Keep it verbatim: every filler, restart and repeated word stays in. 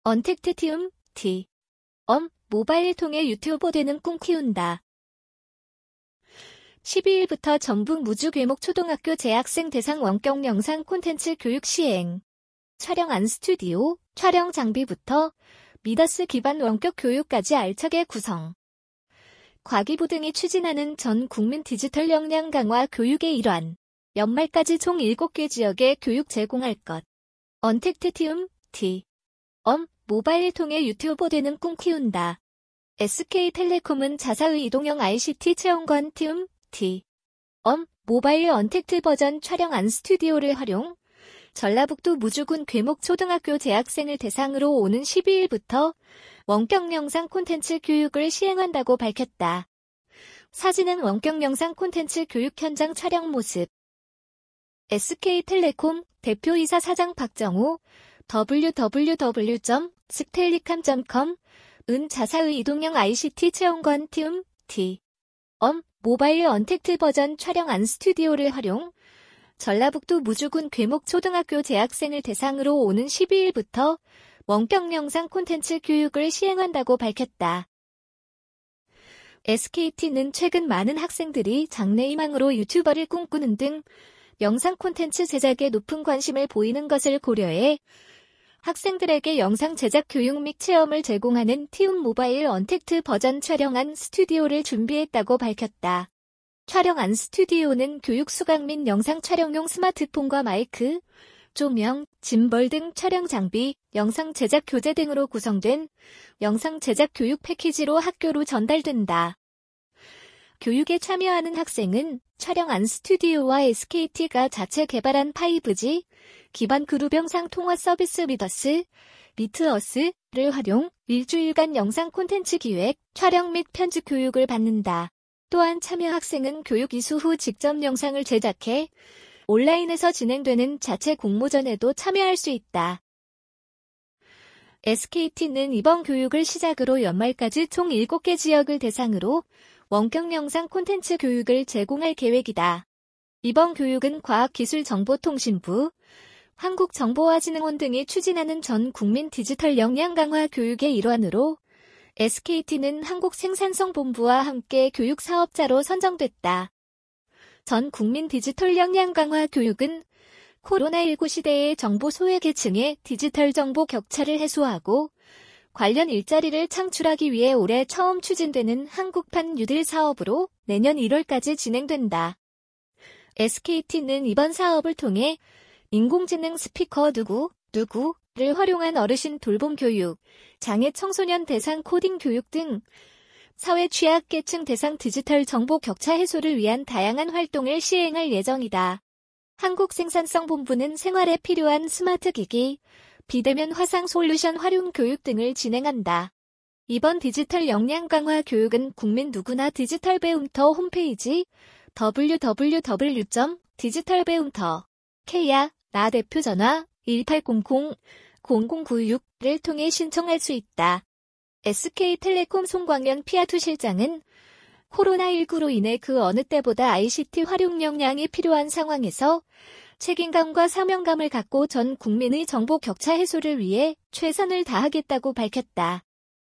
언택트 티움, 티. 엄, 모바일 통해 유튜버 되는 꿈 키운다. 십이일부터 전북 무주괴목 초등학교 재학생 대상 원격 영상 콘텐츠 교육 시행. 촬영 안 스튜디오, 촬영 장비부터 미더스 기반 원격 교육까지 알차게 구성. 과기부 등이 추진하는 전 국민 디지털 역량 강화 교육의 일환. 연말까지 총 일곱 개 지역에 교육 제공할 것. 언택트 티움, 티. 엄, 모바일 통해 유튜버 되는 꿈 키운다. 에스케이텔레콤은 자사의 이동형 아이씨티 체험관 티움, 티. 엄, 모바일 언택트 버전 촬영 안 스튜디오를 활용. 전라북도 무주군 괴목초등학교 재학생을 대상으로 오는 십이일부터 원격 영상 콘텐츠 교육을 시행한다고 밝혔다. 사진은 원격 영상 콘텐츠 교육 현장 촬영 모습. 에스케이텔레콤 대표이사 사장 박정우 더블유 더블유 더블유 점 스텔리캄 점 컴 은 자사의 이동형 아이씨티 체험관 티움, 티. 엄, 모바일 언택트 버전 촬영 안 스튜디오를 활용. 전라북도 무주군 괴목초등학교 재학생을 대상으로 오는 십이일부터 원격 영상 콘텐츠 교육을 시행한다고 밝혔다. 에스케이티는 최근 많은 학생들이 장래희망으로 유튜버를 꿈꾸는 등 영상 콘텐츠 제작에 높은 관심을 보이는 것을 고려해 학생들에게 영상 제작 교육 및 체험을 제공하는 티움 모바일 언택트 버전 촬영 안 스튜디오를 준비했다고 밝혔다. 촬영 안 스튜디오는 교육 수강 및 영상 촬영용 스마트폰과 마이크, 조명, 짐벌 등 촬영 장비, 영상 제작 교재 등으로 구성된 영상 제작 교육 패키지로 학교로 전달된다. 교육에 참여하는 학생은 촬영 안 스튜디오와 에스케이티가 자체 개발한 파이브지 기반 그룹 영상 통화 서비스 미더스, 미트어스를 활용 일주일간 영상 콘텐츠 기획, 촬영 및 편집 교육을 받는다. 또한 참여 학생은 교육 이수 후 직접 영상을 제작해 온라인에서 진행되는 자체 공모전에도 참여할 수 있다. 에스케이티는 이번 교육을 시작으로 연말까지 총 일곱 개 지역을 대상으로 원격 영상 콘텐츠 교육을 제공할 계획이다. 이번 교육은 과학기술정보통신부, 한국정보화진흥원 등이 추진하는 전 국민 디지털 역량 강화 교육의 일환으로 에스케이티는 한국생산성본부와 함께 교육 사업자로 선정됐다. 전 국민 디지털 역량 강화 교육은 코로나십구 시대의 정보 소외계층의 디지털 정보 격차를 해소하고 관련 일자리를 창출하기 위해 올해 처음 추진되는 한국판 뉴딜 사업으로 내년 일월까지 진행된다. 에스케이티는 이번 사업을 통해 인공지능 스피커 누구, 누구를 활용한 어르신 돌봄 교육, 장애 청소년 대상 코딩 교육 등 사회 취약계층 대상 디지털 정보 격차 해소를 위한 다양한 활동을 시행할 예정이다. 한국생산성본부는 생활에 필요한 스마트 기기, 비대면 화상 솔루션 활용 교육 등을 진행한다. 이번 디지털 역량 강화 교육은 국민 누구나 디지털 배움터 홈페이지 더블유 더블유 더블유 점 디지털 배움터 케이야 나 대표 전화 일팔공공 공공구육을 통해 신청할 수 있다. 에스케이텔레콤 송광현 피아투 실장은 코로나십구로 인해 그 어느 때보다 아이씨티 활용 역량이 필요한 상황에서 책임감과 사명감을 갖고 전 국민의 정보 격차 해소를 위해 최선을 다하겠다고 밝혔다.